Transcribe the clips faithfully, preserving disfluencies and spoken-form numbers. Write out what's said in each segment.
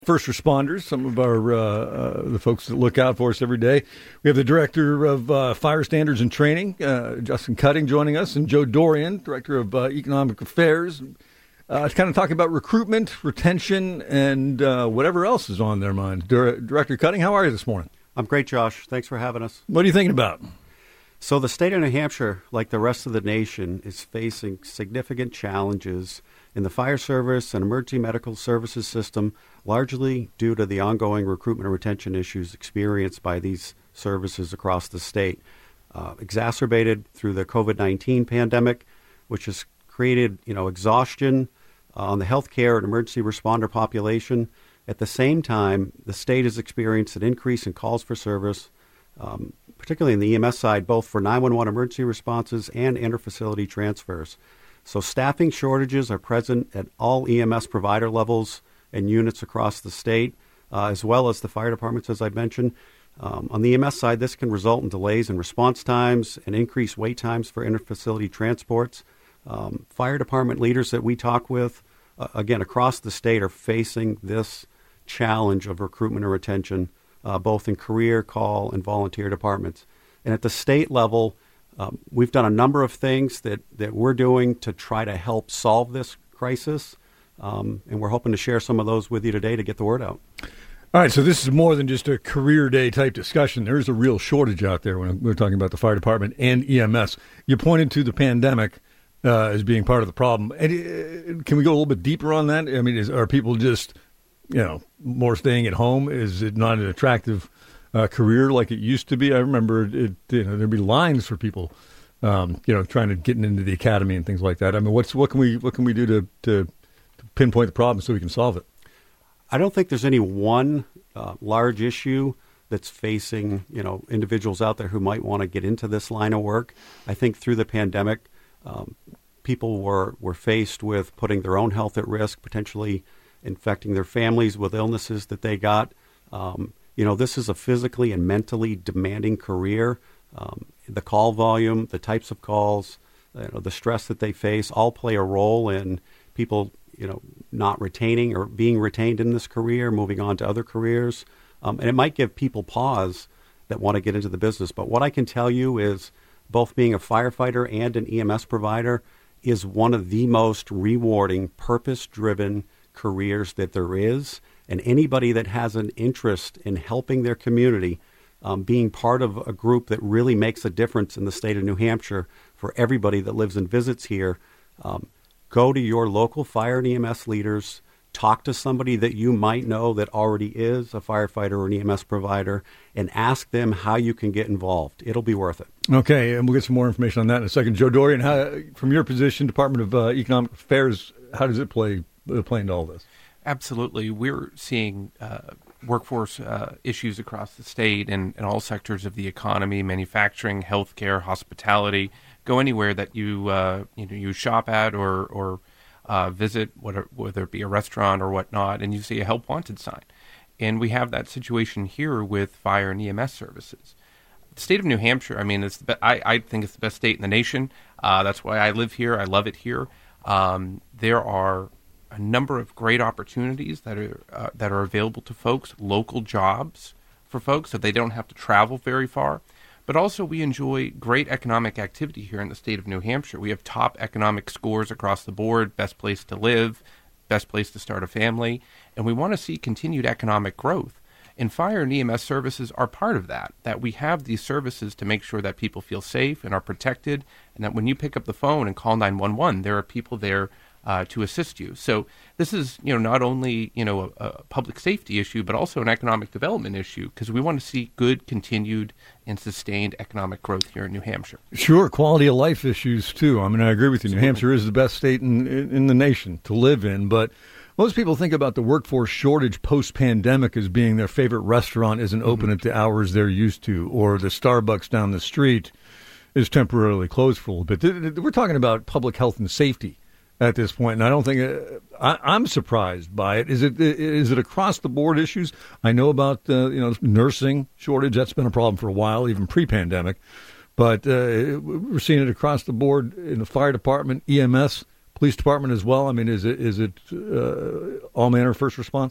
First responders, some of our uh, uh, the folks that look out for us every day. We have the Director of uh, Fire Standards and Training, uh, Justin Cutting, joining us, and Joe Dorian, Director of uh, Economic Affairs. Uh, kind of talking about recruitment, retention, and uh, whatever else is on their mind. Dir- Director Cutting, how are you this morning? I'm great, Josh. Thanks for having us. What are you thinking about? So the state of New Hampshire, like the rest of the nation, is facing significant challenges in the fire service and emergency medical services system, largely due to the ongoing recruitment and retention issues experienced by these services across the state, uh, exacerbated through the covid nineteen pandemic, which has created, you know, exhaustion uh, on the healthcare and emergency responder population. At the same time, the state has experienced an increase in calls for service, um, particularly in the E M S side, both for nine one one emergency responses and inter-facility transfers. So staffing shortages are present at all E M S provider levels and units across the state, uh, as well as the fire departments, as I mentioned. Um, on the E M S side, this can result in delays in response times and increased wait times for inter-facility transports. Um, fire department leaders that we talk with, uh, again, across the state are facing this challenge of recruitment and retention, uh, both in career, call, and volunteer departments. And at the state level, Um, we've done a number of things that, that we're doing to try to help solve this crisis, um, and we're hoping to share some of those with you today to get the word out. All right, so this is more than just a career day type discussion. There is a real shortage out there when we're talking about the fire department and E M S. You pointed to the pandemic uh, as being part of the problem. And, uh, can we go a little bit deeper on that? I mean, is, are people just, you know, more staying at home? Is it not an attractive Uh, career like it used to be? I remember it, you know, there'd be lines for people, um, you know, trying to get into the academy and things like that. I mean, what's what can we what can we do to, to, to pinpoint the problem so we can solve it? I don't think there's any one uh, large issue that's facing, you know, individuals out there who might want to get into this line of work. I think through the pandemic, um, people were were faced with putting their own health at risk, potentially infecting their families with illnesses that they got. Um, You know, this is a physically and mentally demanding career. Um, the call volume, the types of calls, you know, the stress that they face all play a role in people, you know, not retaining or being retained in this career, moving on to other careers. Um, and it might give people pause that want to get into the business. But what I can tell you is both being a firefighter and an E M S provider is one of the most rewarding, purpose-driven careers that there is. And anybody that has an interest in helping their community, um, being part of a group that really makes a difference in the state of New Hampshire for everybody that lives and visits here, um, go to your local fire and E M S leaders, talk to somebody that you might know that already is a firefighter or an E M S provider, and ask them how you can get involved. It'll be worth it. Okay, and we'll get some more information on that in a second. Joe Dorian, how, from your position, Department of uh, Economic Affairs, how does it play, play into all this? Absolutely. We're seeing uh, workforce uh, issues across the state and in all sectors of the economy, manufacturing, healthcare, hospitality. Go anywhere that you uh, you know you shop at or or uh, visit, whether, whether it be a restaurant or whatnot, and you see a help wanted sign. And we have that situation here with fire and E M S services. The state of New Hampshire, I mean, it's the be- I, I think it's the best state in the nation. Uh, that's why I live here. I love it here. Um, there are a number of great opportunities that are uh, that are available to folks, local jobs for folks, so they don't have to travel very far. But also we enjoy great economic activity here in the state of New Hampshire. We have top economic scores across the board, best place to live, best place to start a family, and we want to see continued economic growth. And fire and E M S services are part of that, that we have these services to make sure that people feel safe and are protected, and that when you pick up the phone and call nine one one, there are people there Uh, to assist you. So this is, you know, not only, you know, a, a public safety issue, but also an economic development issue, because we want to see good, continued, and sustained economic growth here in New Hampshire. Sure, quality of life issues, too. I mean, I agree with you. New Hampshire is the best state in, in the nation to live in, but most people think about the workforce shortage post-pandemic as being their favorite restaurant isn't open mm-hmm. at the hours they're used to, or the Starbucks down the street is temporarily closed for a little bit. We're talking about public health and safety at this point, and I don't think uh, I, I'm surprised by it. Is it is it across the board issues? I know about uh, you know nursing shortage. That's been a problem for a while, even pre-pandemic. But uh, we're seeing it across the board in the fire department, E M S, police department as well. I mean, is it is it uh, all manner of first response?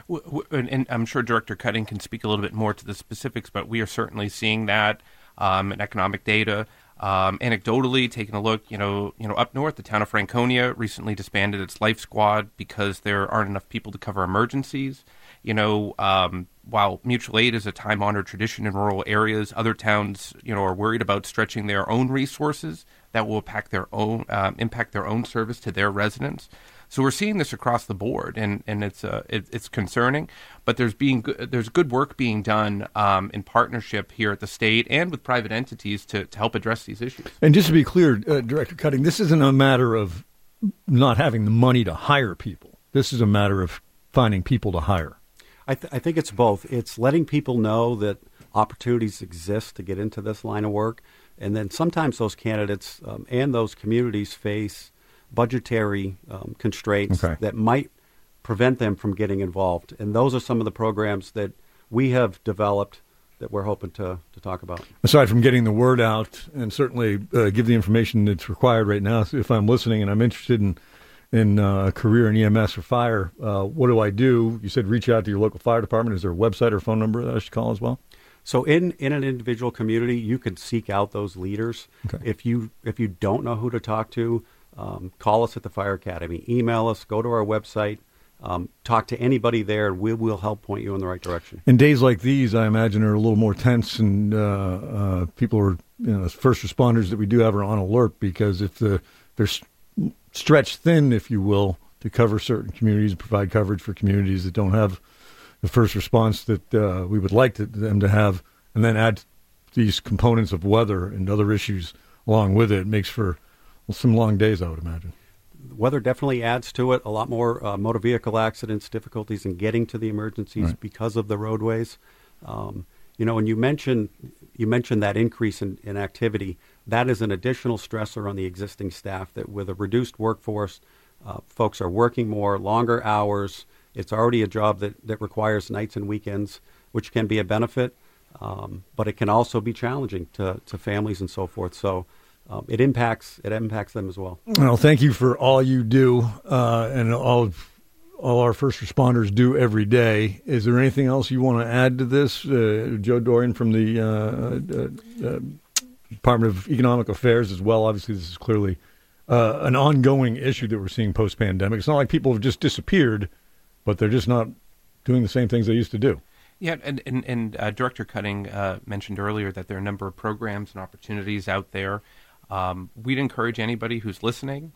And, and I'm sure Director Cutting can speak a little bit more to the specifics, but we are certainly seeing that um, in economic data. Um, anecdotally, taking a look, you know, you know, up north, the town of Franconia recently disbanded its life squad because there aren't enough people to cover emergencies. You know, um, while mutual aid is a time-honored tradition in rural areas, other towns, you know, are worried about stretching their own resources that will impact their own um, impact their own service to their residents. So we're seeing this across the board, and and it's uh, it, it's concerning. But there's being good, there's good work being done um, in partnership here at the state and with private entities to, to help address these issues. And just to be clear, uh, Director Cutting, this isn't a matter of not having the money to hire people. This is a matter of finding people to hire. I, th- I think it's both. It's letting people know that opportunities exist to get into this line of work, and then sometimes those candidates um, and those communities face budgetary um, constraints okay. that might prevent them from getting involved. And those are some of the programs that we have developed that we're hoping to, to talk about. Aside from getting the word out and certainly uh, give the information that's required right now, so if I'm listening and I'm interested in in uh, a career in E M S or fire, uh, what do I do? You said reach out to your local fire department. Is there a website or phone number that I should call as well? So in, in an individual community, you could seek out those leaders. Okay. If you if you don't know who to talk to, um, call us at the Fire Academy. Email us. Go to our website. Um, talk to anybody there. We will help point you in the right direction. And days like these, I imagine, are a little more tense, and uh, uh, people are, you know, first responders that we do have are on alert, because if the they're stretched thin, if you will, to cover certain communities, provide coverage for communities that don't have the first response that uh, we would like to, them to have, and then add these components of weather and other issues along with it, it makes for well, some long days, I would imagine. Weather definitely adds to it. A lot more uh, motor vehicle accidents, difficulties in getting to the emergencies right. because of the roadways. Um, you know, and you mentioned you mentioned that increase in, in activity. That is an additional stressor on the existing staff. That with a reduced workforce, uh, folks are working more, longer hours. It's already a job that, that requires nights and weekends, which can be a benefit, um, but it can also be challenging to, to families and so forth. So. Um, it impacts it impacts them as well. Well, thank you for all you do uh, and all all our first responders do every day. Is there anything else you want to add to this? Uh, Joe Dorian from the uh, uh, uh, Department of Economic Affairs as well. Obviously, this is clearly uh, an ongoing issue that we're seeing post-pandemic. It's not like people have just disappeared, but they're just not doing the same things they used to do. Yeah, and, and, and uh, Director Cutting uh, mentioned earlier that there are a number of programs and opportunities out there. Um, we'd encourage anybody who's listening,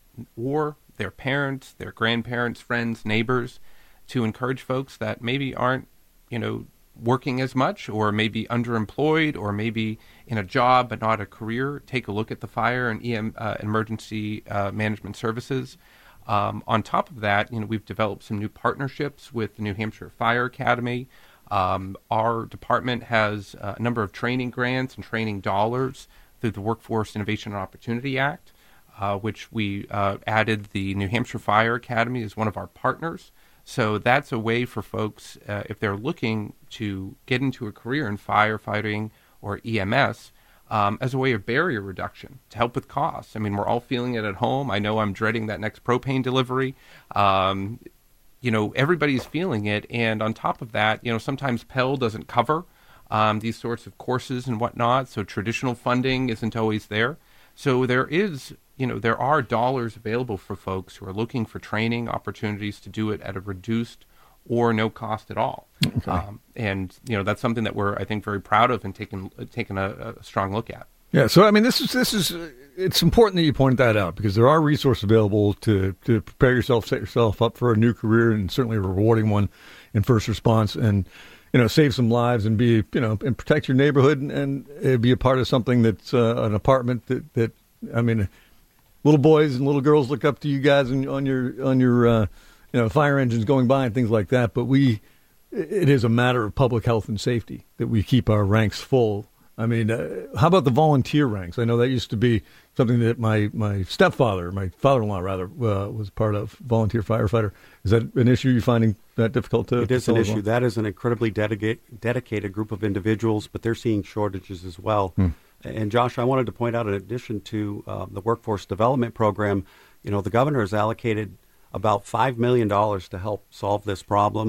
or their parents, their grandparents, friends, neighbors, to encourage folks that maybe aren't, you know, working as much, or maybe underemployed, or maybe in a job but not a career. Take a look at the fire and E M uh, emergency uh, management services. Um, on top of that, you know, we've developed some new partnerships with the New Hampshire Fire Academy. Um, our department has a number of training grants and training dollars through the Workforce Innovation and Opportunity Act, uh, which we uh, added the New Hampshire Fire Academy as one of our partners. So that's a way for folks, uh, if they're looking to get into a career in firefighting or E M S, um, as a way of barrier reduction to help with costs. I mean, we're all feeling it at home. I know I'm dreading that next propane delivery. Um, you know, everybody's feeling it. And on top of that, you know, sometimes Pell doesn't cover Um, these sorts of courses and whatnot, so traditional funding isn't always there. So there is, you know, there are dollars available for folks who are looking for training opportunities to do it at a reduced or no cost at all. Okay. Um, and, you know, that's something that we're, I think, very proud of and taking taking a, a strong look at. Yeah, so I mean, this is this is it's important that you point that out, because there are resources available to to prepare yourself, set yourself up for a new career, and certainly a rewarding one in first response, and you know, save some lives and be, you know, and protect your neighborhood, and, and uh, be a part of something that's uh, an apartment that, that, I mean, little boys and little girls look up to you guys and on your, on your, uh, you know, fire engines going by and things like that. But we, it is a matter of public health and safety that we keep our ranks full. I mean, uh, how about the volunteer ranks? I know that used to be something that my, my stepfather, my father-in-law rather, uh, was part of, volunteer firefighter. Is that an issue you're finding that difficult to? It is to an solve? issue. That is an incredibly dedicated, dedicated group of individuals, but they're seeing shortages as well. Hmm. And Josh, I wanted to point out, in addition to uh, the workforce development program, you know, the governor has allocated about five million dollars to help solve this problem.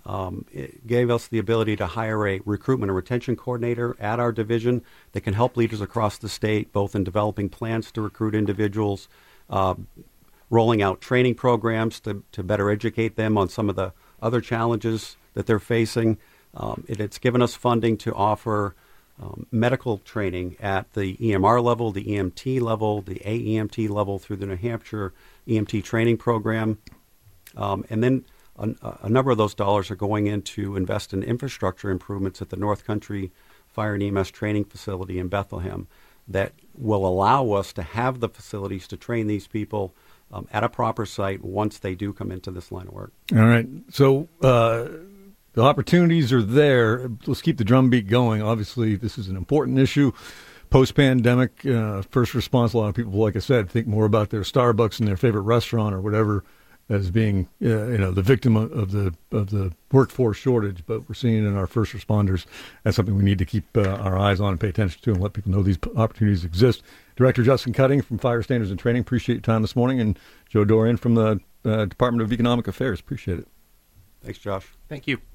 Um, it gave us the ability to hire a recruitment and retention coordinator at our division that can help leaders across the state, both in developing plans to recruit individuals, uh, rolling out training programs to, to better educate them on some of the other challenges that they're facing. Um, it, it's given us funding to offer um, medical training at the E M R level, the E M T level, the A E M T level through the New Hampshire E M T training program. Um, and then a, a number of those dollars are going in to invest in infrastructure improvements at the North Country Fire and E M S training facility in Bethlehem that will allow us to have the facilities to train these people um, at a proper site once they do come into this line of work. All right. So uh, the opportunities are there. Let's keep the drumbeat going. Obviously, this is an important issue. Post-pandemic, uh, first response, a lot of people, like I said, think more about their Starbucks and their favorite restaurant or whatever as being, uh, you know, the victim of the of the workforce shortage. But we're seeing in our first responders that's something we need to keep uh, our eyes on and pay attention to and let people know these opportunities exist. Director Justin Cutting from Fire Standards and Training, appreciate your time this morning. And Joe Dorian from the uh, Department of Economic Affairs, appreciate it. Thanks, Josh. Thank you.